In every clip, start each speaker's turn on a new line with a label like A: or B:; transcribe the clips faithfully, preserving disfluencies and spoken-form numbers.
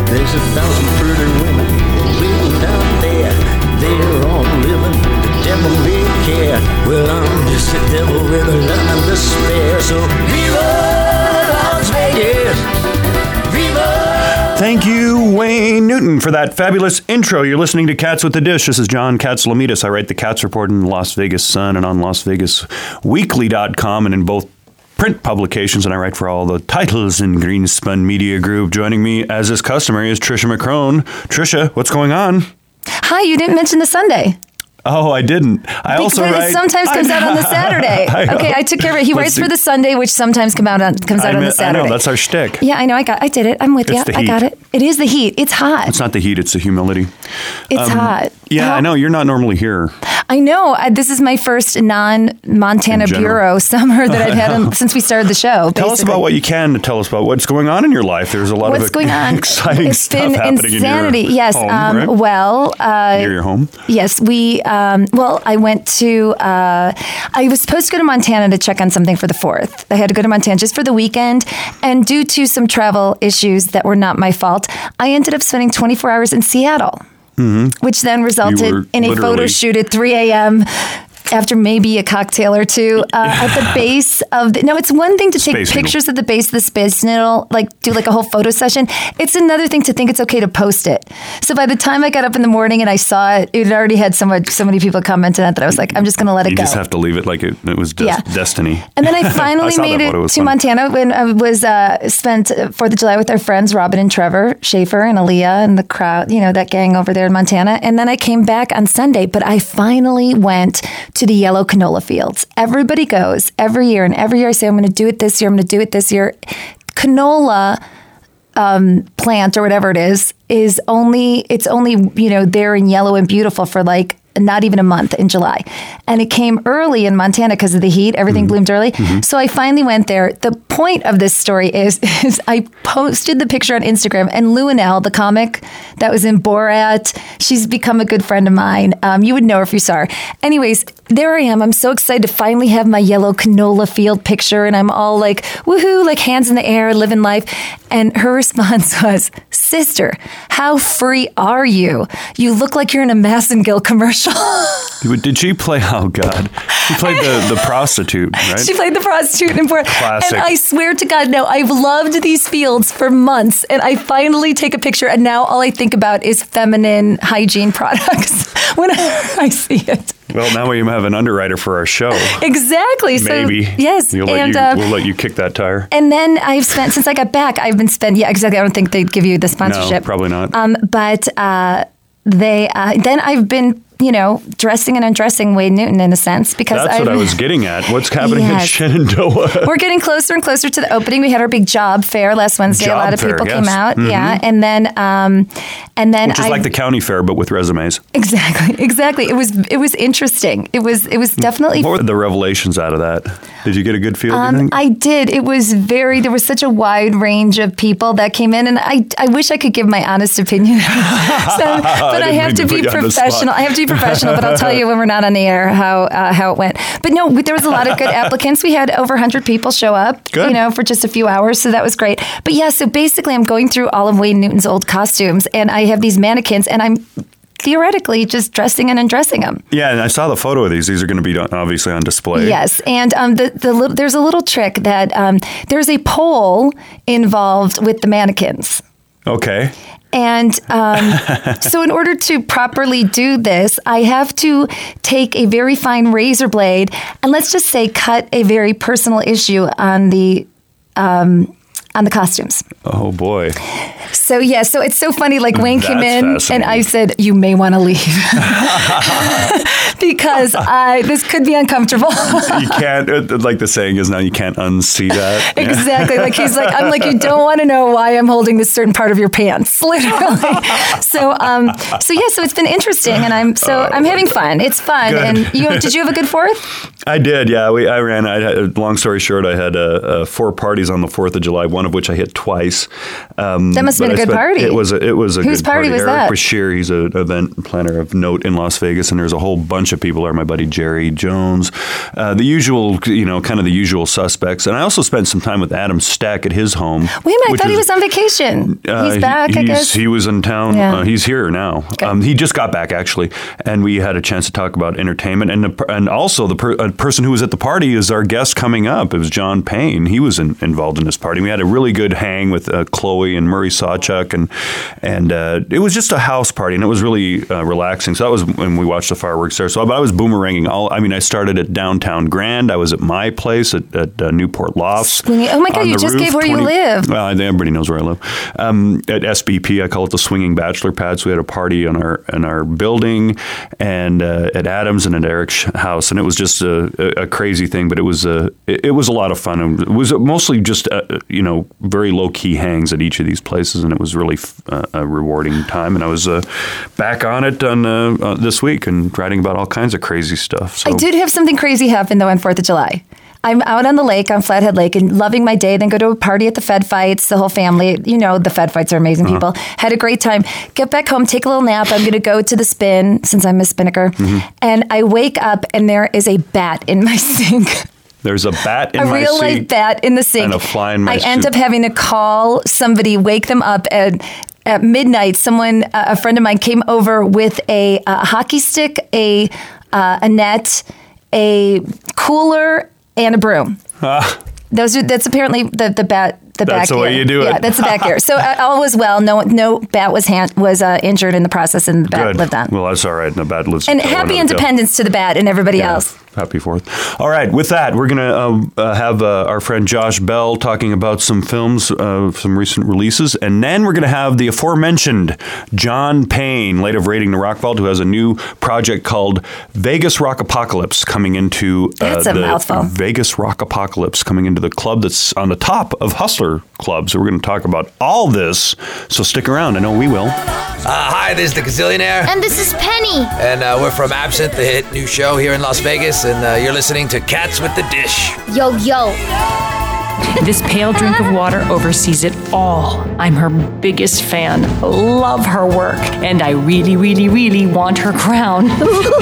A: There's a thousand pretty women living down there. They're all living, the devil may care. Well, I'm just a devil with a love and despair. So viva Las Vegas! Viva!
B: Thank you, Wayne Newton, for that fabulous intro. You're listening to Cats with the Dish. This is John Katsouliamidas. I write the Cats Report in the Las Vegas Sun and on Las Vegas Weekly dot com and in both print publications, and I write for all the titles in Greenspun Media Group. Joining me, as is customary, is Tricia McCrone. Tricia, what's going on?
C: Hi, you didn't mention the Sunday.
B: Oh, I didn't. I
C: because
B: also write.
C: It sometimes comes out on the Saturday.
B: I
C: okay, I took care of it. He
B: What's
C: writes
B: the,
C: for the Sunday, which sometimes come out on, comes out
B: I
C: on
B: mean,
C: the Saturday.
B: I know, that's our shtick.
C: Yeah, I know. I got. I did it. I'm with
B: it's
C: you.
B: The
C: I
B: heat.
C: got it. It is the heat. It's hot.
B: It's not the heat. It's the humidity.
C: It's um, hot.
B: Yeah,
C: How,
B: I know. You're not normally here.
C: I know. I, this is my first non-Montana Bureau summer that I've had in, since we started the show. Basically.
B: Tell us about what you can to tell us about what's going on in your life. There's a lot
C: what's
B: of
C: going on?
B: exciting
C: it's
B: stuff
C: been
B: happening
C: insanity.
B: in your
C: yes.
B: home,
C: um,
B: right?
C: Well, uh,
B: near your home.
C: Yes, we. Um, well, I went to. Uh, I was supposed to go to Montana to check on something for the fourth. I had to go to Montana just for the weekend, and due to some travel issues that were not my fault, I ended up spending twenty-four hours in Seattle. Mm-hmm. Which then resulted in a photo shoot at three a.m. after maybe a cocktail or two uh, at the base of the... No, it's one thing to take
B: Space
C: pictures
B: Needle.
C: at the base of the Space Needle, like do like a whole photo session. It's another thing to think it's okay to post it. So by the time I got up in the morning and I saw it, it already had so much, so many people comment on it that I was like, I'm just going to let it
B: you
C: go.
B: You just have to leave it like it, it was des-
C: yeah.
B: destiny.
C: And then I finally
B: I
C: made it, it to
B: fun.
C: Montana when I was uh, spent fourth of July with our friends, Robin and Trevor Schaefer and Aaliyah and the crowd, you know, that gang over there in Montana. And then I came back on Sunday, but I finally went to the Yellow Canola Fields. Everybody goes every year, and every year I say, I'm going to do it this year, I'm going to do it this year. Canola um, plant or whatever it is, is only, it's only, you know, there in yellow and beautiful for like not even a month in July. And it came early in Montana because of the heat. Everything mm-hmm. bloomed early. Mm-hmm. So I finally went there. The point of this story is, is I posted the picture on Instagram, and Luanell, the comic that was in Borat, she's become a good friend of mine. Um, you would know her if you saw her. Anyways, there I am. I'm so excited to finally have my yellow canola field picture, and I'm all like, woohoo, like hands in the air, living life. And her response was, sister, how free are you? You look like you're in a Massengill commercial.
B: Did she play? Oh God, she played the, the prostitute, right?
C: She played the prostitute in Borat.
B: Classic.
C: And I swear to God, no, I've loved these fields for months, and I finally take a picture, and now all I think about is feminine hygiene products whenever I see it.
B: Well, now we have an underwriter for our show.
C: Exactly.
B: Maybe.
C: So, yes.
B: You'll let
C: and,
B: you,
C: uh,
B: we'll let you kick that tire.
C: And then I've spent, since I got back, I've been spent, yeah, exactly. I don't think they'd give you the sponsorship.
B: No, probably not.
C: Um, but uh, they, uh, then I've been, you know, dressing and undressing Wayne Newton in a sense, because
B: that's
C: I've,
B: what I was getting at. What's happening
C: yes.
B: in Shenandoah?
C: We're getting closer and closer to the opening. We had our big job fair last Wednesday.
B: Job
C: a lot of
B: fair,
C: people
B: yes.
C: came out,
B: mm-hmm.
C: yeah, and then, um, and then,
B: which is
C: I,
B: like the county fair, but with resumes.
C: Exactly, exactly. It was, it was interesting. It was, it was definitely.
B: What were the revelations out of that? Did you get a good feel?
C: Um,
B: do you think?
C: I did. It was very. There was such a wide range of people that came in, and I, I wish I could give my honest opinion. so, but I,
B: I
C: have to be professional. I have to be professional. But I'll tell you when we're not on the air how uh, how it went. But no, there was a lot of good applicants. We had over one hundred people show up,
B: good.
C: you know, for just a few hours. So that was great. But yeah, so basically, I'm going through all of Wayne Newton's old costumes, and I have these mannequins, and I'm theoretically just dressing and undressing them.
B: Yeah, and I saw the photo of these. These are going to be obviously on display.
C: Yes, and um, the, the there's a little trick that um, there's a pole involved with the mannequins.
B: Okay.
C: And um, so in order to properly do this, I have to take a very fine razor blade and let's just say cut a very personal issue on the um, on the costumes.
B: Oh, boy.
C: So, yeah, so it's so funny. Like, Wayne
B: That's
C: came in and I said, you may want to leave because I, this could be uncomfortable.
B: You can't, like the saying is now, you can't unsee that.
C: Exactly. Like, he's like, I'm like, you don't want to know why I'm holding this certain part of your pants, literally. So, um, so yeah, so it's been interesting and I'm, so uh, I'm having fun. It's fun.
B: Good.
C: And you, did you have a good fourth?
B: I did, yeah. We I ran. I had, long story short, I had uh, uh, four parties on the Fourth of July, one of which I hit twice. Um,
C: that must have been a good
B: but
C: party.
B: It was a, it was a
C: Whose
B: good
C: party
B: party.
C: was
B: Eric
C: that?
B: Bashir, he's an event planner of note in Las Vegas, and there's a whole bunch of people there. My buddy Jerry Jones, uh, the usual, you know, kind of the usual suspects. And I also spent some time with Adam Stack at his home.
C: Wait a minute, I thought he was on vacation.
B: Uh,
C: he's back,
B: he,
C: I
B: he's,
C: guess.
B: He was in town.
C: Yeah.
B: Uh, he's here now.
C: Okay.
B: Um, he just got back, actually. And we had a chance to talk about entertainment. And the, and also, the per, a person who was at the party is our guest coming up. It was John Payne. He was in, involved in this party. We had a really good hang with uh, Chloe and Murray Sawchuk. And, and uh, it was just a house party, and it was really uh, relaxing. So that was when we watched the fireworks there. So but I was boomeranging all. I mean, I started at Downtown Grand. I was at my place at, at uh, Newport Lofts.
C: Swinging. Oh my God,
B: on
C: you
B: the
C: just
B: roof,
C: gave where you
B: twenty
C: live.
B: Well, everybody knows where I live. Um, at S B P, I call it the Swinging Bachelor Pad. So we had a party in our in our building, and uh, at Adams and at Eric's house, and it was just a, a crazy thing. But it was a it, it was a lot of fun. It was mostly just uh, you know very low key hangs at each of these places, and it was really uh, a rewarding time. And I was uh, back on it on uh, uh, this week and writing about all kinds of crazy stuff. So.
C: I did have something crazy happen, though, on fourth of July. I'm out on the lake, on Flathead Lake, and loving my day. Then go to a party at the Fed Fights, the whole family. You know, the Fed Fights are amazing
B: uh-huh.
C: people. Had a great time. Get back home, take a little nap. I'm going to go to the Spin, since I'm a spinnaker. Mm-hmm. And I wake up, and there is a bat in my sink.
B: There's a bat in
C: a
B: my
C: real
B: sink.
C: life bat in the sink.
B: And a fly in my
C: I
B: soup.
C: end up having to call somebody, wake them up at, at midnight. Someone, uh, a friend of mine, came over with a, a hockey stick, a uh, a net, a cooler, and a broom.
B: Ah.
C: Those are that's apparently the the bat. The
B: That's
C: back
B: the way
C: gear.
B: you do it.
C: Yeah, that's the back gear. So uh, all was well. No no bat was hand, was uh, injured in the process, and the bat
B: Good.
C: lived on.
B: Well, that's all right. And the bat lives.
C: And
B: uh,
C: happy
B: one of the-
C: independence to the bat and everybody
B: Yeah.
C: else.
B: Happy Fourth. All right. With that, we're going to um, uh, have uh, our friend Josh Bell talking about some films, uh, some recent releases. And then we're going to have the aforementioned John Payne, late of Raiding the Rock Vault, who has a new project called Vegas Rock Apocalypse coming into uh,
C: That's a
B: the
C: mouthful.
B: Vegas Rock Apocalypse coming into the club that's on the top of Hustler Club. So we're going to talk about all this. So stick around. I know we will.
D: Uh, hi, this is the Gazillionaire.
E: And this is Penny.
D: And uh, we're from Absinthe, the hit new show here in Las Vegas. And uh, you're listening to Cats with the Dish.
E: Yo, yo.
F: This pale drink of water oversees it all. I'm her biggest fan. Love her work. And I really, really, really want her crown.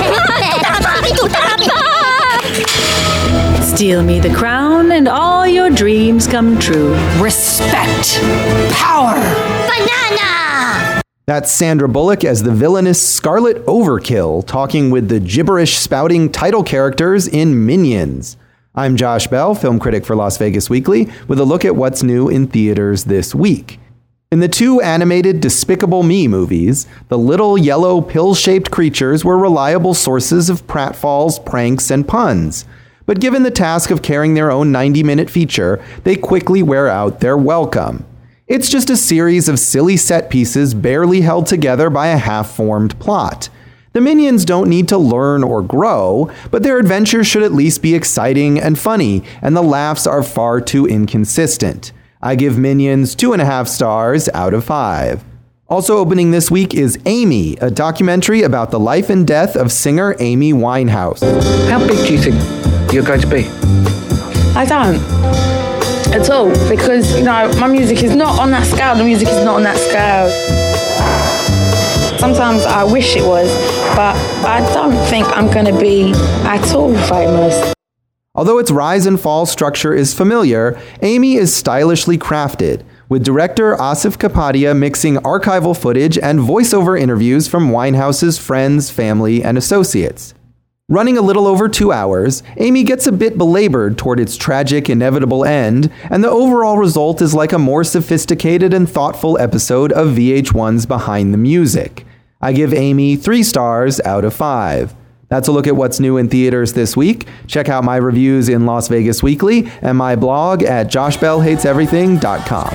F: Steal me the crown and all your dreams come true. Respect. Power.
E: Banana.
G: That's Sandra Bullock as the villainous Scarlet Overkill, talking with the gibberish-spouting title characters in Minions. I'm Josh Bell, film critic for Las Vegas Weekly, with a look at what's new in theaters this week. In the two animated Despicable Me movies, the little yellow pill-shaped creatures were reliable sources of pratfalls, pranks, and puns. But given the task of carrying their own ninety-minute feature, they quickly wear out their welcome. It's just a series of silly set pieces barely held together by a half-formed plot. The Minions don't need to learn or grow, but their adventures should at least be exciting and funny, and the laughs are far too inconsistent. I give Minions two and a half stars out of five. Also opening this week is Amy, a documentary about the life and death of singer Amy Winehouse.
H: How big do you think you're going to be?
I: I don't at all, because, you know, my music is not on that scale. The music is not on that scale. Sometimes I wish it was, but I don't think I'm going to be at all famous.
G: Although its rise and fall structure is familiar, Amy is stylishly crafted, with director Asif Kapadia mixing archival footage and voiceover interviews from Winehouse's friends, family, and associates. Running a little over two hours, Amy gets a bit belabored toward its tragic, inevitable end, and the overall result is like a more sophisticated and thoughtful episode of V H one's Behind the Music. I give Amy three stars out of five. That's a look at what's new in theaters this week. Check out my reviews in Las Vegas Weekly and my blog at josh bell hates everything dot com.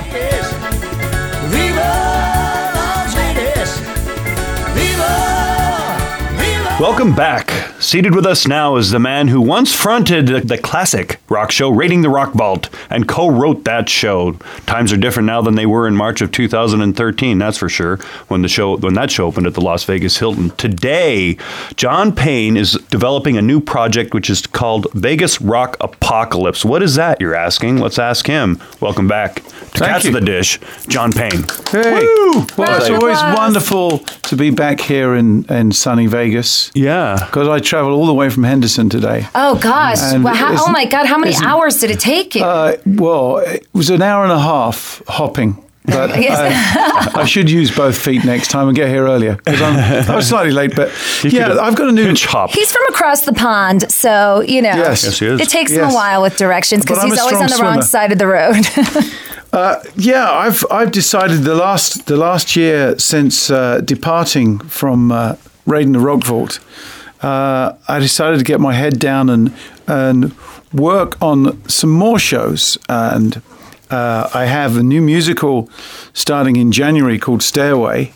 B: Welcome back. Seated with us now is the man who once fronted the classic rock show, Raiding the Rock Vault, and co-wrote that show. Times are different now than they were in March of two thousand thirteen, that's for sure, when the show when that show opened at the Las Vegas Hilton. Today, John Payne is developing a new project which is called Vegas Rock Apocalypse. What is that, you're asking? Let's ask him. Welcome back to
J: Thank
B: Cats
J: you.
B: with the Dish, John Payne.
J: Hey.
B: Woo!
J: Well, it's
C: Round of
J: always
C: applause.
J: wonderful to be back here in, in sunny Vegas.
B: Yeah.
J: Because I traveled all the way from Henderson today.
C: Oh gosh!
J: And
C: Well, how, oh
J: isn't-
C: my God! How many
J: isn't-
C: hours did it take you?
J: Uh, well, it was an hour and a half hopping. But
C: Yes.
J: I, I should use both feet next time and get here earlier. 'Cause I'm, I was slightly late, but yeah,
B: could've
J: I've got a new
B: pinch hop.
C: He's from across the pond, so you know.
J: Yes.
B: Yes, he is.
C: It takes him
J: Yes.
C: a while with directions because
J: But I'm
C: he's
J: a
C: always on the
J: strong
C: wrong
J: swimmer.
C: side of the road.
J: Uh, yeah, I've I've decided the last the last year since uh, departing from uh, Raiden the Rock Vault, uh, I decided to get my head down and and work on some more shows. And uh, I have a new musical starting in January called Stairway.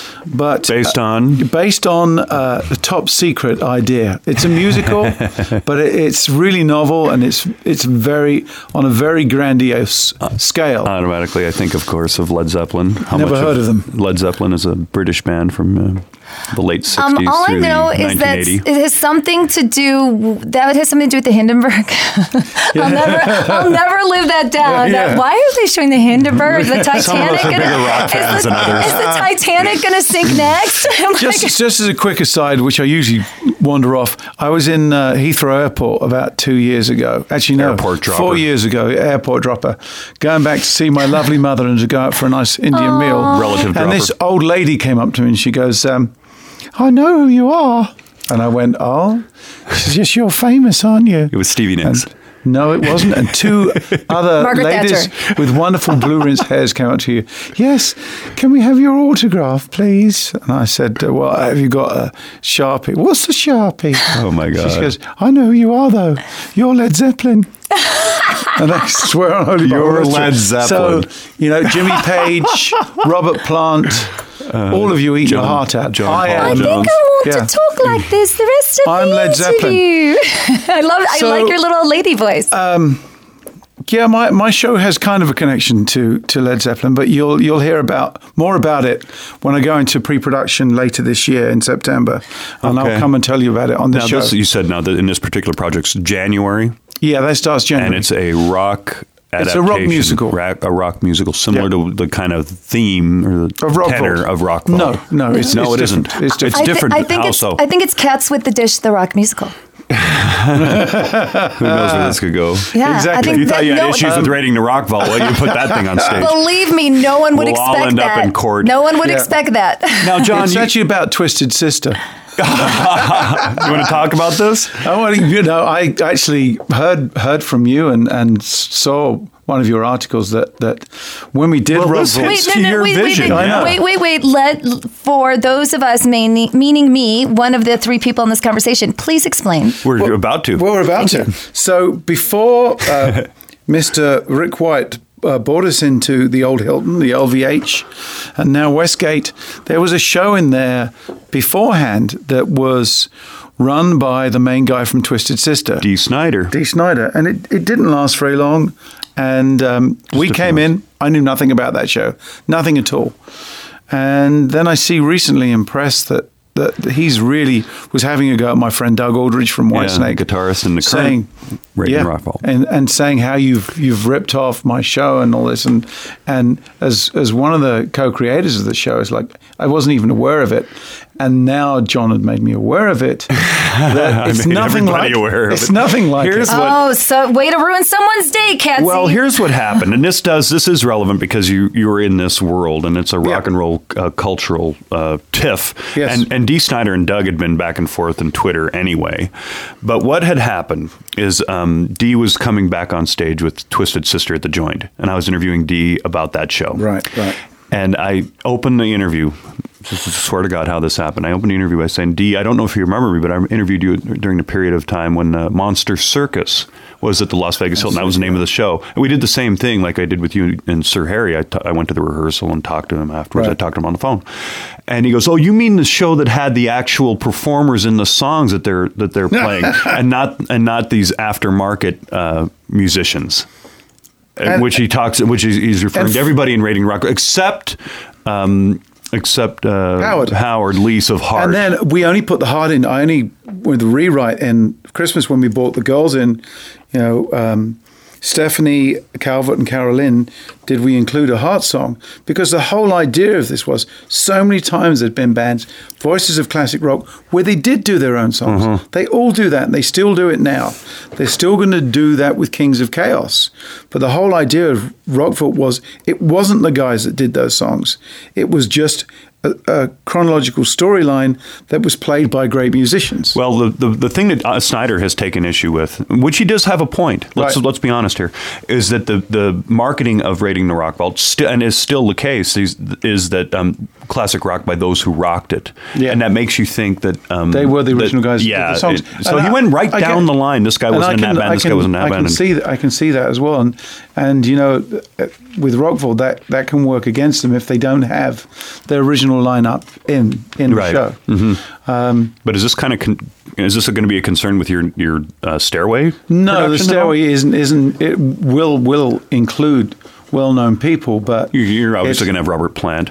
J: But
B: Based on?
J: based on uh, a top secret idea. It's a musical, but it, it's really novel and it's it's very on a very grandiose scale.
B: Automatically, I think, of course, of Led Zeppelin. How
J: Never
B: much
J: heard of them.
B: Led Zeppelin is a British band from uh, the late sixties
C: Um, all I
B: through
C: know
B: the
C: is that
B: nineteen eighty.
C: it has something to do that has something to do with the Hindenburg. I'll never, I'll never live that down.
J: Yeah.
C: That- why are they showing the Hindenburg? Is the
B: Some of us
C: Titanic
B: are
C: gonna,
B: bigger rock
C: is
B: fans
C: the,
B: than others.
C: is the Titanic going to sink next? I'm like-
J: Just, just as a quick aside, which I usually wander off, I was in uh, Heathrow Airport about two years ago. Actually, no,
B: Airport dropper.
J: four years ago, airport dropper, going back to see my lovely mother and to go out for a nice Indian meal.
B: Relative
J: And
B: dropper.
J: this old lady came up to me and she goes, um, I know who you are. And I went, oh? She says, yes, you're famous, aren't you?
B: It was Stevie Nicks.
J: And no, it wasn't. And two other
C: Margaret
J: ladies
C: Thatcher.
J: with wonderful blue rinsed hairs came up to you. Yes, can we have your autograph, please? And I said, uh, well, have you got a Sharpie? What's a Sharpie?
B: Oh, my God.
J: She goes, I know who you are, though. You're Led Zeppelin. And I swear on Holy
B: You're
J: Bible,
B: Led Zeppelin.
J: So, you know, Jimmy Page, Robert Plant, all of you eat your
B: John-
J: heart out.
B: John
J: I
B: Paul
C: I
J: am.
C: think I
B: Jones.
C: want
J: Yeah.
C: to talk like this the rest of
J: I'm
C: the
J: Led Zeppelin.
C: interview. I love. I
J: So-
C: like your little old lady voice.
J: Yeah, my, my show has kind of a connection to, to Led Zeppelin, but you'll you'll hear about more about it when I go into pre-production later this year in September, and
B: Okay.
J: I'll come and tell you about it on the
B: Now,
J: show.
B: this, you said now that in this particular project's January,
J: Yeah, that starts January.
B: and it's a rock
J: It's a rock
B: adaptation,
J: musical.
B: ra- a rock musical, similar
J: Yeah.
B: to the kind of theme or the
J: Of Rock
B: tenor
J: Vault.
B: of rock.
J: No,
B: Vault.
J: no, it's-
B: no,
J: it's
B: it isn't.
J: different. It's different.
C: I thi-
B: different.
C: I think
B: How
C: it's.
B: so?
C: I think it's Cats with the Dish, the rock musical.
B: Who knows where this could go?
C: Yeah, I
J: Exactly.
C: think
B: You thought
C: that
B: you had
C: no-
B: issues with rating the rock vault. Well, you put that thing on stage.
C: Believe me, no one would
B: We'll all
C: expect
B: end up
C: that.
B: in court.
C: No one would
J: Yeah.
C: expect that.
B: Now, John,
J: it's
B: you,
J: actually about Twisted Sister.
B: you want to talk about this?
J: I want to, you know, I actually heard heard from you and, and saw one of your articles that, that when we did
B: Well,
J: Rock
B: this
J: Vault,
B: hits
C: Wait,
B: to
C: no, no,
B: your
C: wait, wait,
B: vision.
C: wait,
J: I know.
C: wait, wait, wait. Let for those of us, mainly, meaning me, one of the three people in this conversation, please explain.
B: We're about to.
J: Well, we're about to. So before uh, Mister Rick White uh, brought us into the old Hilton, the L V H, and now Westgate, there was a show in there beforehand that was run by the main guy from Twisted Sister,
B: Dee Snider.
J: Dee Snider, and it, it didn't last very long. And um, we
B: a few
J: came in. I knew nothing about that show, nothing at all. And then I see recently in press that that he's really was having a go at my friend Doug Aldridge from Whitesnake,
B: Yeah, guitarist in the
J: saying,
B: current Raiden Rock Vault.
J: and and saying how you've you've ripped off my show and all this, and and as as one of the co-creators of the show, is like I wasn't even aware of it, and now John had made me aware of it. That it's
B: made
J: nothing
B: everybody
J: like
B: aware of
J: it's
B: it.
J: nothing like
B: Here's
J: it.
B: what-
C: Oh, so way to ruin someone's day, Catsy.
B: Well, here's what happened, and this does this is relevant because you you were in this world, and it's a rock
J: Yeah.
B: and roll uh, cultural uh, tiff.
J: Yes.
B: And and Dee Snider and Doug had been back and forth on Twitter anyway. But what had happened is um, Dee was coming back on stage with Twisted Sister at the Joint, and I was interviewing Dee about that show.
J: Right, right.
B: And I opened the interview. Just swear to God how this happened. I opened the interview by saying, Dee, I don't know if you remember me, but I interviewed you during the period of time when uh, Monster Circus was at the Las Vegas Hilton. That was the name of the show. And we did the same thing like I did with you and Sir Harry. I, t- I went to the rehearsal and talked to him afterwards.
J: Right.
B: I talked to him on the phone. And he goes, oh, you mean the show that had the actual performers in the songs that they're that they're playing and not and not these aftermarket uh, musicians.
J: And-
B: which he talks, which he's, he's referring
J: and-
B: to everybody in Rating Rock except, um, except uh,
J: Howard.
B: Howard Leese of Heart.
J: And then we only put the heart in. I only with the rewrite in Christmas when we brought the girls in. You know, um, Stephanie, Calvert, and Carolyn did we include a heart song, because the whole idea of this was so many times there'd been bands, Voices of Classic Rock, where they did do their own songs.
B: Mm-hmm.
J: They all do that, and they still do it now. They're still going to do that with Kings of Chaos. But the whole idea of Rockfort was, it wasn't the guys that did those songs. It was just a, a chronological storyline that was played by great musicians.
B: Well, the, the, the thing that uh, Snyder has taken issue with, which he does have a point, let's
J: Right.
B: let's be honest here, is that the, the marketing of Raiding the Rock Vault, st- and is still the case, is, is that um, classic rock by those who rocked it.
J: Yeah.
B: And that makes you think that... Um,
J: They were the original
B: that,
J: guys who
B: Yeah.
J: did the songs.
B: it- so
J: And
B: he
J: I-
B: went right
J: I
B: down
J: get-
B: the line. This guy
J: and
B: wasn't in
J: I can-
B: that band,
J: I
B: this
J: can-
B: guy wasn't in that
J: I
B: band.
J: can
B: and-
J: see that. I can see that as well, and and you know, uh, with Rockford, that that can work against them if they don't have their original lineup in in
B: Right.
J: the show.
B: Mhm.
J: Um,
B: But is this kind of con- is this going to be a concern with your your uh, Stairway?
J: no, the
B: production at all?
J: Stairway isn't isn't it will will include well-known people, but
B: You- You're obviously
J: it's-
B: going to have Robert Plant.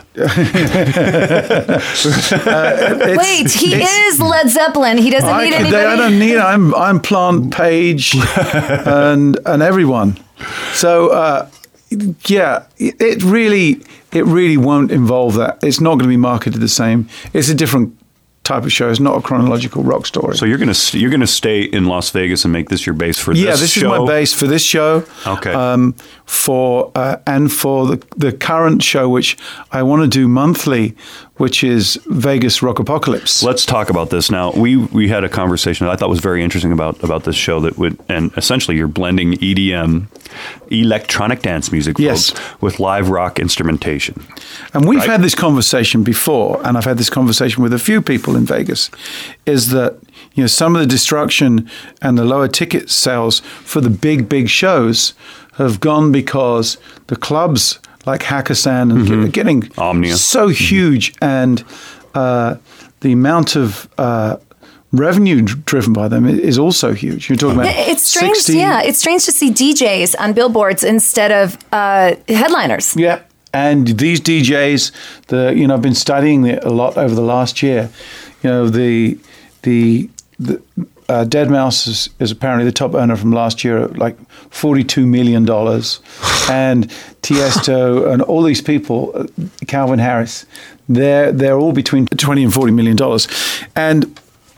C: Wait, he is Led Zeppelin. He doesn't
J: I,
C: need
J: could-
C: anybody.
J: I don't need. I'm I'm Plant, Page, and and everyone. So uh, yeah, it, it really it really won't involve that. It's not going to be marketed the same. It's a different type of show. It's not a chronological rock story.
B: So you're going to you're going to stay in Las Vegas and make this your base for
J: yeah,
B: this
J: this
B: show?
J: is my base for this show.
B: Okay.
J: Um, for uh, and for the the current show, which I want to do monthly, which is Vegas Rock Apocalypse.
B: Let's talk about this now. We we had a conversation that I thought was very interesting about about this show that would, and essentially you're blending E D M, electronic dance music,
J: Yes.
B: folks, with live rock instrumentation.
J: And we've
B: Right.
J: had this conversation before, and I've had this conversation with a few people in Vegas, is that, you know, some of the destruction and the lower ticket sales for the big, big shows have gone because the clubs like Hakkasan and
B: Mm-hmm.
J: are getting
B: Omnia.
J: so huge, and uh, the amount of uh, revenue dr- driven by them i- is also huge. You're talking about
C: It's strange,
J: sixty
C: yeah. It's strange to see D Js on billboards instead of uh, headliners.
J: Yeah, and these D Js, the you know, I've been studying it a lot over the last year. You know, the the the uh, deadmau is, is apparently the top earner from last year, at like forty-two million dollars, and Tiesto and all these people, uh, Calvin Harris, they're they're all between twenty and forty million dollars, and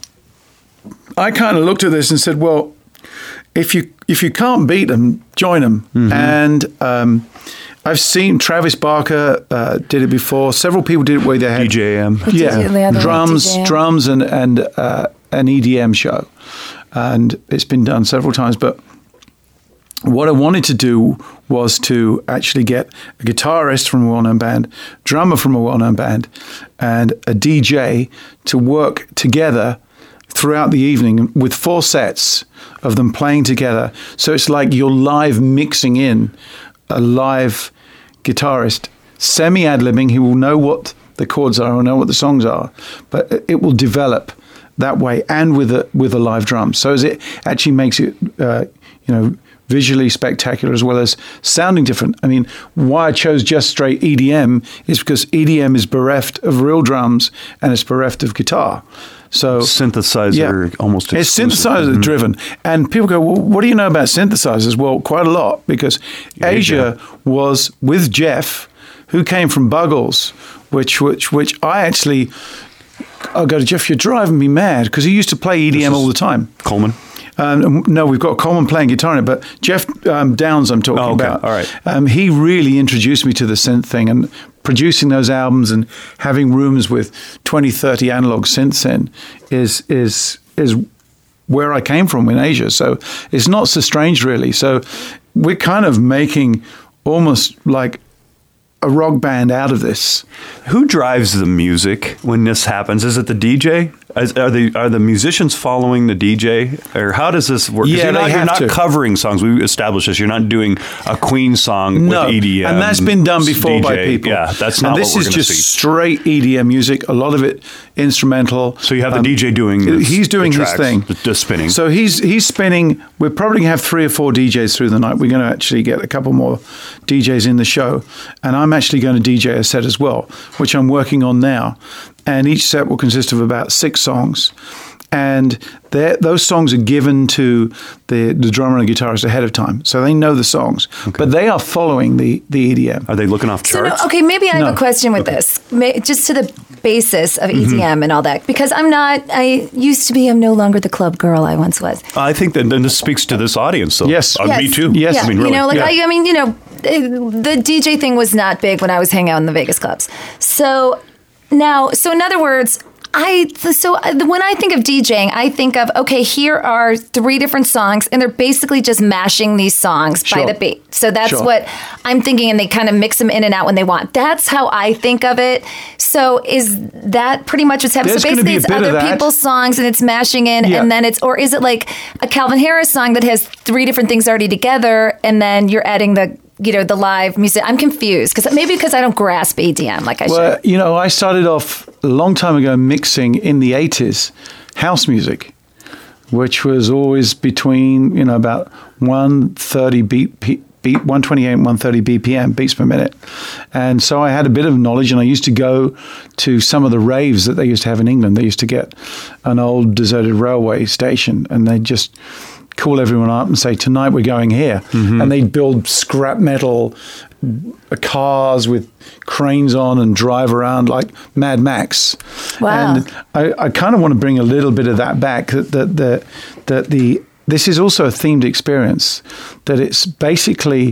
J: I kind of looked at this and said, well, if you if you can't beat them, join them. And um, I've seen Travis Barker uh, did it before. Several people did it where they had
B: D J M.
J: yeah,
C: D J, the other
J: drums,
C: D J M.
J: drums, and and uh, an E D M show, and it's been done several times. But what I wanted to do was to actually get a guitarist from a well-known band, drummer from a well-known band, and a D J to work together throughout the evening with four sets of them playing together. So it's like you're live mixing in a live guitarist, semi-ad-libbing. He will know what the chords are, will know what the songs are, but it will develop that way, and with a with a live drum. So as it actually makes it, uh, you know, visually spectacular as well as sounding different. I mean, why I chose just straight E D M is because E D M is bereft of real drums and it's bereft of guitar. So
B: Synthesizer almost
J: it's
B: exclusive.
J: synthesizer
B: Mhm.
J: driven. And people go, well, what do you know about synthesizers? Well, quite a lot, because Asia,
B: Asia.
J: was with Jeff, who came from Buggles, which which which I actually, I go to Jeff, you're driving me mad, because he used to play E D M
B: This is
J: all the time.
B: Coleman.
J: Um, no, we've got Coleman playing guitar in it, but Jeff um, Downs I'm talking
B: Oh, okay.
J: about.
B: All right.
J: Um, he really introduced me to the synth thing, and producing those albums and having rooms with twenty, thirty analog synths in is is is where I came from in Asia. So it's not so strange, really. So we're kind of making almost like a rock band out of this.
B: Who drives the music when this happens? Is it the D J? Is, are the are the musicians following the D J, or how does this work? 'Cause
J: Yeah,
B: you're not,
J: they
B: you're
J: have
B: not
J: to.
B: covering songs. We established this. You're not doing a Queen song
J: No,
B: with E D M,
J: and that's been done before by
B: D J.
J: people.
B: Yeah, that's
J: and
B: not
J: this
B: what we're
J: is
B: going to
J: just
B: see.
J: straight E D M music. A lot of it instrumental.
B: So you have the
J: Um,
B: D J doing this,
J: He's doing
B: the
J: his
B: tracks,
J: thing,
B: the, the spinning.
J: So he's he's spinning. We're probably going to have three or four D Js through the night. We're going to actually get a couple more D Js in the show, and I'm actually going to D J a set as well, which I'm working on now. And each set will consist of about six songs. and those songs are given to the, the drummer and guitarist ahead of time, so they know the songs. Okay. But they are following the, the E D M.
B: Are they looking off charts?
C: So, no, okay, maybe I have
J: No.
C: a question with
B: Okay.
C: this, May, just to the basis of E D M
B: Mm-hmm.
C: and all that, because I'm not. I used to be. I'm no longer the club girl I once was.
B: I think that then this speaks to this audience. So.
J: Yes.
B: Uh, me
C: Yes.
B: too.
J: Yes.
C: Yeah,
B: I mean, really.
C: you know, like
J: Yeah.
C: I, I mean, you know, the D J thing was not big when I was hanging out in the Vegas clubs. So now, so in other words, I so when I think of DJing, I think of okay, here are three different songs, and they're basically just mashing these songs
J: Sure.
C: by the beat. So that's
J: Sure.
C: what I'm thinking, and they kind of mix them in and out when they want. That's how I think of it. So is that pretty much what's happening?
J: There's
C: So
J: gonna
C: basically,
J: be a
C: it's
J: bit of
C: other
J: that.
C: people's songs, and it's mashing in,
J: Yeah.
C: and then it's, or is it like a Calvin Harris song that has three different things already together, and then you're adding the you know, the live music. I'm confused because maybe because I don't grasp E D M like I
J: Well,
C: should.
J: you know, I started off a long time ago mixing in the eighties house music, which was always between, you know, about one thirty beat, beat one twenty-eight and one thirty B P M, beats per minute. And so I had a bit of knowledge, and I used to go to some of the raves that they used to have in England. They used to get an old deserted railway station, and they just call everyone up and say, tonight we're going here.
B: Mm-hmm.
J: And they'd build scrap metal cars with cranes on and drive around like Mad Max.
C: Wow.
J: And I, I kind of want to bring a little bit of that back, that the, the, that the this is also a themed experience, that it's basically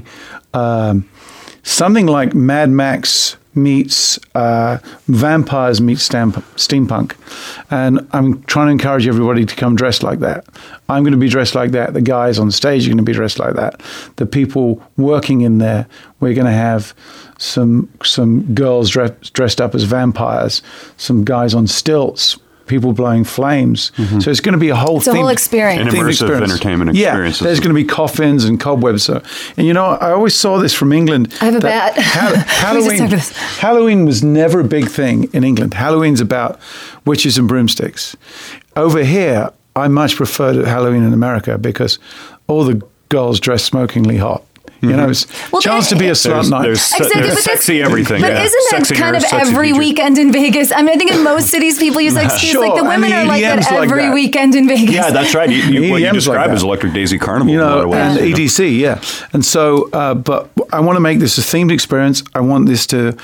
J: um, something like Mad Max meets uh, vampires meets stamp- steampunk. And I'm trying to encourage everybody to come dressed like that. I'm going to be dressed like that. The guys on stage are going to be dressed like that. The people working in there, we're going to have some some girls dress, dressed up as vampires, some guys on stilts, people blowing flames.
B: Mm-hmm.
J: So it's going to be a whole
C: It's a
J: theme-
C: whole experience.
B: An
J: themed
B: immersive
J: experience.
B: entertainment
J: Yeah,
B: experience.
J: there's going to be coffins and cobwebs. So, and you know, I always saw this from England.
C: I have a
J: that
C: bet.
J: Ha-
C: We just
J: Halloween,
C: talked about this.
J: Halloween was never a big thing in England. Halloween's about witches and broomsticks. Over here, I much prefer to Halloween in America because all the girls dress smokingly hot. You know, it's
C: Well,
J: chance
C: that-
J: to be a slut
B: There's,
J: night.
B: there's, su-
C: Exactly,
B: there's
C: but that's-
B: sexy everything.
C: But
B: yeah.
C: isn't that
B: Sexy
C: kind of
B: nurse, sexy
C: every
B: teacher.
C: weekend in Vegas? I mean, I think in most cities people use that excuse.
J: Sure,
C: Like the
J: and
C: women
J: the
C: are like that
J: E D Ms like
C: every
J: that.
C: weekend in Vegas.
B: Yeah, that's right. You, you, what you
J: E D Ms like
B: describe
J: that.
B: as Electric Daisy Carnival.
J: You
B: in a lot
J: know,
B: of ways,
J: and
B: you know.
J: E D C, yeah. And so, uh, but I want to make this a themed experience. I want this to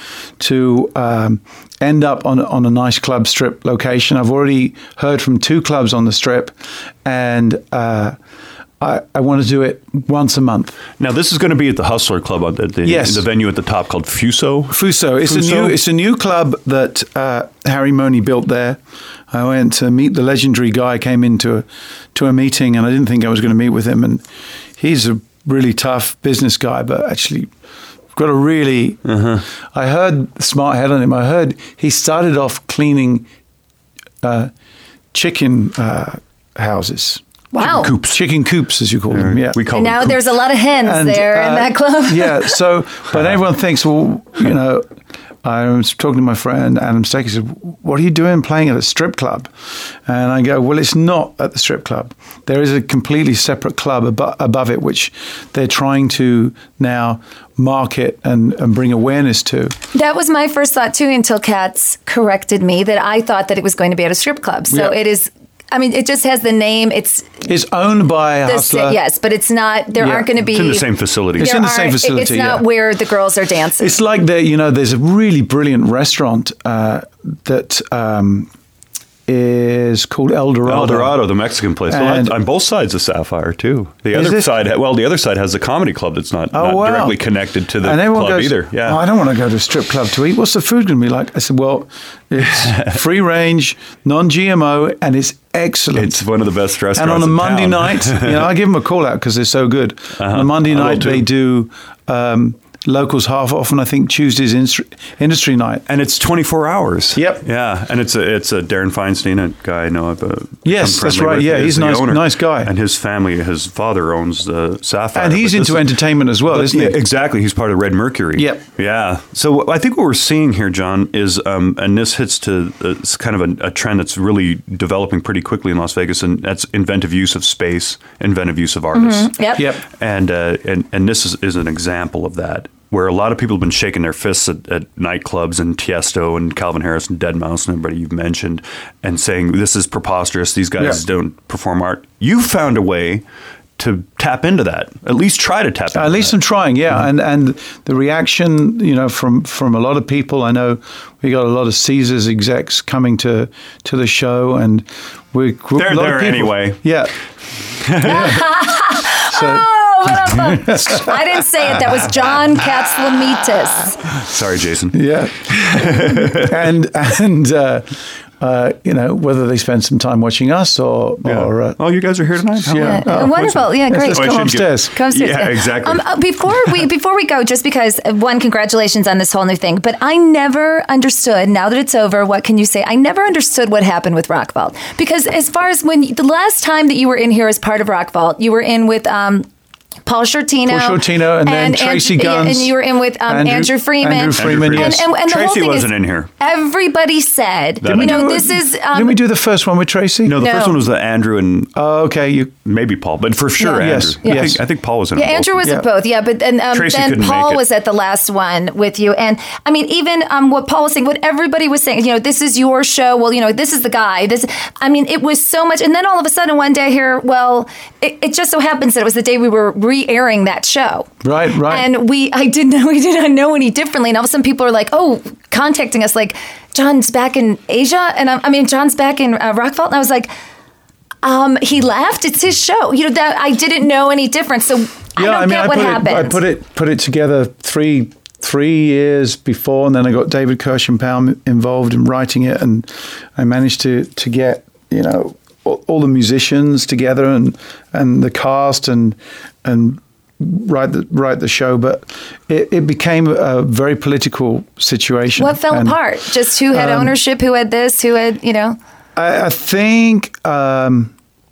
J: to um, end up on on a nice club strip location. I've already heard from two clubs on the strip, and uh, I, I want to do it once a month.
B: Now, this is going to be at the Hustler Club, at the,
J: Yes.
B: the venue at the top called Fuso.
J: Fuso. It's
B: Fuso?
J: a new it's a new club that uh, Harry Money built there. I went to meet the legendary guy. Came into a, to a meeting, and I didn't think I was going to meet with him. And he's a really tough business guy, but actually got a really.
B: Uh-huh.
J: I heard the smart head on him. I heard he started off cleaning uh, chicken uh, houses.
C: Wow.
J: Chicken coops. Chicken coops, as you call them. Yeah.
B: We call
C: And
B: them
C: now
B: coops.
C: there's a lot of hens
J: And,
C: there in
J: uh,
C: that club.
J: Yeah. So, but everyone thinks, well, you know, I was talking to my friend Adam Steck. He said, "What are you doing playing at a strip club?" And I go, "Well, it's not at the strip club. There is a completely separate club abo- above it, which they're trying to now market and, and bring awareness to."
C: That was my first thought too, until Katz corrected me that I thought that it was going to be at a strip club. So
J: Yeah.
C: it is. I mean, it just has the name. It's
J: It's owned by a
C: the
J: hustler.
C: sa- yes, but it's not. There
J: Yeah.
C: aren't going to be.
B: It's in the same facility.
J: It's
C: there
J: in the same
C: aren't-
J: facility,
C: It's not
J: yeah.
C: where the girls are dancing.
J: It's like there, you know, there's a really brilliant restaurant uh, that um, is called El Dorado.
B: El Dorado, the Mexican place. Well,
J: And-
B: on both sides of Sapphire, too. The
J: Is
B: other
J: it?
B: side, well, the other side has the comedy club that's not,
J: Oh,
B: not
J: wow.
B: directly connected to the
J: and everyone
B: club
J: goes,
B: either. Yeah.
J: "Oh, I don't want to go to a strip club to eat. What's the food going to be like?" I said, "Well, it's free range, non G M O, and it's excellent."
B: It's one of the best restaurants
J: and on a
B: in
J: Monday
B: town.
J: night, you know, I give them a call out because they're so good.
B: Uh-huh.
J: On a Monday
B: I will
J: night,
B: too.
J: they do um, locals half off, and I think Tuesday's industry, industry night.
B: And it's twenty-four hours.
J: Yep.
B: Yeah, and it's a it's a Darren Feinstein, a guy I know. I've, uh,
J: Yes,
B: become
J: that's
B: friendly
J: right.
B: with,
J: Yeah,
B: is
J: he's
B: the
J: nice-
B: owner.
J: nice guy.
B: And his family, his father owns the Sapphire.
J: And he's
B: but this
J: into
B: is-
J: entertainment as well,
B: But-
J: isn't he?
B: yeah, exactly. He's part of Red Mercury.
J: Yep.
B: Yeah. So I think what we're seeing here, John, is, um, and this hits to uh, it's kind of a, a trend that's really developing pretty quickly in Las Vegas, and that's inventive use of space, inventive use of artists.
C: Yep.
J: Yep.
B: And uh, and and this is, is an example of that. where a lot of people have been shaking their fists at, at nightclubs and Tiesto and Calvin Harris and dead mouse and everybody you've mentioned and saying this is preposterous, these guys
J: Yeah.
B: don't perform art. You found a way to tap into that, at least try to tap into
J: At least
B: that.
J: I'm trying, yeah. Mm-hmm. And and the reaction, you know, from, from a lot of people. I know we got a lot of Caesars execs coming to, to the show, and we
B: They're
J: a lot
B: there
J: of people,
B: anyway.
J: Yeah. so,
C: Oh, what a I didn't say it. That was John Katzlamitis.
B: Sorry, Jason.
J: Yeah. and and uh, uh, you know, whether they spend some time watching us or
B: Yeah.
J: or uh,
B: oh, you guys are here tonight? How
J: Yeah.
C: Yeah.
J: Oh,
C: Wonderful. Yeah,
J: let's
C: great.
J: just
B: Oh, I
J: come
B: should give-
J: upstairs.
C: Come upstairs,
B: Yeah, exactly.
C: Um, uh, before we before we go, just because uh, one, congratulations on this whole new thing. But I never understood. Now that it's over, what can you say? I never understood what happened with Rock Vault, because as far as when the last time that you were in here as part of Rock Vault, you were in with. Um, Paul Shortino,
J: Paul Shortino, and then Tracy
C: Andrew,
J: Guns.
C: and you were in with um, Andrew,
J: Andrew-
C: Freeman.
J: Andrew Freeman,
C: and,
J: yes.
C: and, and the
B: Tracy
C: whole thing
B: wasn't
C: is,
B: in here.
C: Everybody said,
B: Didn't
C: you
B: we
C: know,
J: do it?
C: this is. Um,
J: Didn't we do the first one with Tracy?
B: No, the
C: No.
B: first one was the Andrew and
J: Oh, okay. You
B: maybe Paul, but for sure
C: Yeah.
B: Andrew.
J: Yes,
B: I,
J: yes.
B: think, I think Paul was in
C: Yeah,
B: them both.
C: Andrew was
J: Yeah.
C: at both. Yeah, but then um,
B: Tracy
C: then
B: couldn't
C: Paul
B: make it.
C: was at the last one with you, and I mean, even um, what Paul was saying, what everybody was saying. You know, this is your show. Well, you know, this is the guy. This, I mean, it was so much. And then all of a sudden, one day here, well, it, it just so happens that it was the day we were re-airing that show.
J: Right, right.
C: And we, I didn't know, we did not know any differently. And all of a sudden, people are like, oh, contacting us, like, John's back in Asia, and I, I mean, John's back in uh, Rock Vault, and I was like. Um, he left. It's his show. You know that I didn't know any difference. So I don't get what
J: put
C: happened.
J: It, I put it put it together three three years before, and then I got David Kirschenbaum involved in writing it, and I managed to to get you know all, all the musicians together and and the cast and and write the write the show. But it, it became a very political situation.
C: What fell
J: And,
C: apart? Just who had
J: um,
C: ownership? Who had this? Who had you know?
J: I, I think um,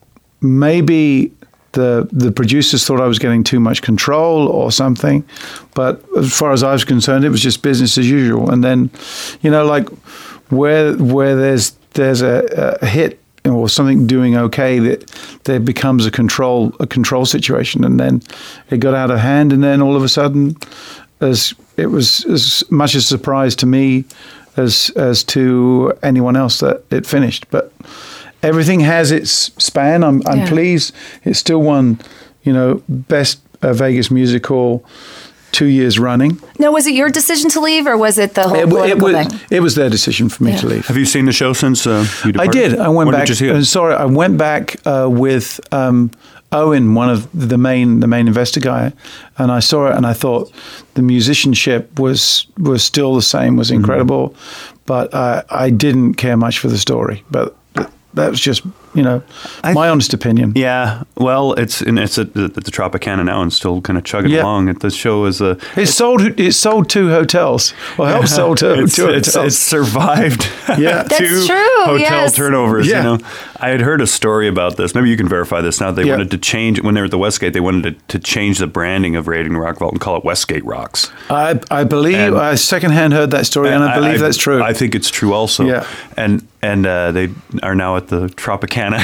J: maybe the the producers thought I was getting too much control or something, but as far as I was concerned, it was just business as usual. And then, you know, like where where there's there's a, a hit or something doing okay, that there becomes a control a control situation, and then it got out of hand, and then all of a sudden, as it was as much a surprise to me as as to anyone else that it finished. But everything has its span. I'm I'm
C: Yeah.
J: pleased it's still won, you know, best uh, Vegas musical two years running.
C: No, was it your decision to leave, or was it the whole
J: It, it
C: political
J: was
C: thing?
J: it was their decision for me
C: Yeah.
J: to leave.
B: Have you seen the show since uh, you
J: I
B: departed?
J: did. I went
B: when
J: back.
B: Did you see it?
J: uh, sorry, I went back uh, with um, Owen, one of the main the main investor guy, and I saw it, and I thought the musicianship was was still the same, was incredible,
B: Mm-hmm.
J: but uh, I didn't care much for the story. But th- that was just you know
B: I-
J: my honest opinion.
B: Yeah, well, it's and it's at the, at the Tropicana now and still kind of chugging
J: Yeah.
B: along. It, the show is a
J: It sold. It sold two hotels. Well, helped sell two,
B: it's,
J: two
B: it's,
J: hotels.
B: it's survived.
J: Yeah.
C: That's
B: two
C: true,
B: hotel
C: yes.
B: turnovers.
J: Yeah.
B: You know, I had heard a story about this. Maybe you can verify this now. They
J: Yeah.
B: wanted to change when they were at the Westgate. They wanted to, to change the branding of Raiding the Rock Vault and call it Westgate Rocks.
J: I, I believe
B: And-
J: I secondhand heard that story, and, I believe that's true.
B: I think it's true also.
J: Yeah.
B: And and uh, they are now at the Tropicana.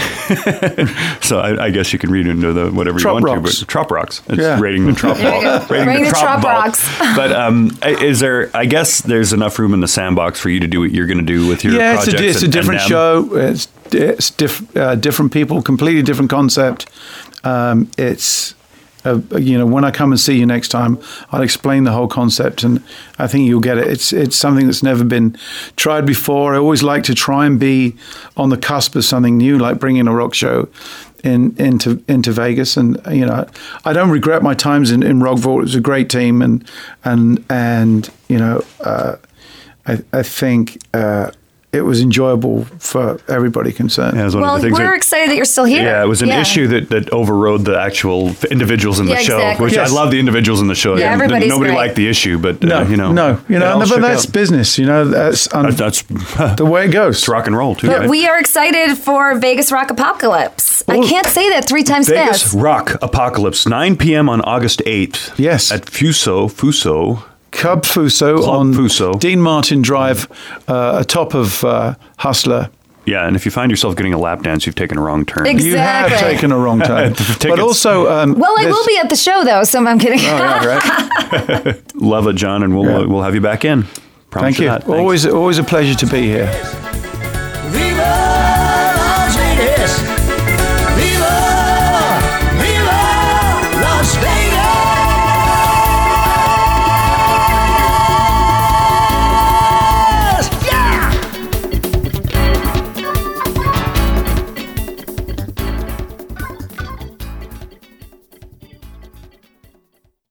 B: So I, I guess you can read into the whatever
J: Trop
B: you want
J: Rocks.
B: to, but Trop Rocks. It's
J: Yeah.
B: rating the Trop
C: There you
B: Vault.
C: go. Rating the Trop Rocks.
B: But um, is there? I guess there's enough room in the sandbox for you to do what you're going to do with your
J: yeah, it's a,
B: projects.
J: it's a
B: and-
J: different
B: and them.
J: show. It's it's diff, uh, different people, completely different concept. Um, it's uh, you know, when I come and see you next time, I'll explain the whole concept, and I think you'll get it. It's it's something that's never been tried before. I always like to try and be on the cusp of something new, like bringing a rock show in into into Vegas. And you know, I don't regret my times in, in Rock Vault. It was a great team, and and and you know, uh, I I think. Uh, It was enjoyable for everybody concerned.
B: Yeah, it was one
C: Well,
B: of the things
C: we're
B: that-
C: excited that you're still here.
B: Yeah, it was an
C: Yeah.
B: issue that, that overrode the actual individuals in the
C: Yeah,
B: show,
C: exactly.
B: which
J: Yes.
B: I love the individuals in the show.
C: Yeah,
B: And
C: everybody's
B: Nobody
C: great.
B: liked the issue, but uh,
J: No,
B: you know,
J: no, you
B: it
J: know,
B: all
J: but
B: shook
J: that's
B: out.
J: business. You know, that's um,
B: That- that's
J: the way it goes.
B: it's rock and roll too.
C: But
B: right?
C: we are excited for Vegas Rock Apocalypse. I
J: Well,
C: can't say that three times
B: Vegas
C: fast.
B: Rock Apocalypse, nine p.m. on August eighth.
J: Yes.
B: At Fuso, Fuso.
J: Club Fuso
B: Club
J: on
B: Fuso.
J: Dean Martin Drive, uh, atop of uh, Hustler
B: Yeah, and if you find yourself getting a lap dance, you've taken a wrong turn.
C: Exactly.
J: You have taken a wrong turn. But also, um,
C: well, I
J: there's-
C: will be at the show though, so I'm kidding.
J: Oh, yeah, right.
B: Love it, John, and we'll
J: Yeah.
B: we'll have you back in. Promise
J: Thank you.
B: that. Thanks.
J: Always, always a pleasure to be here.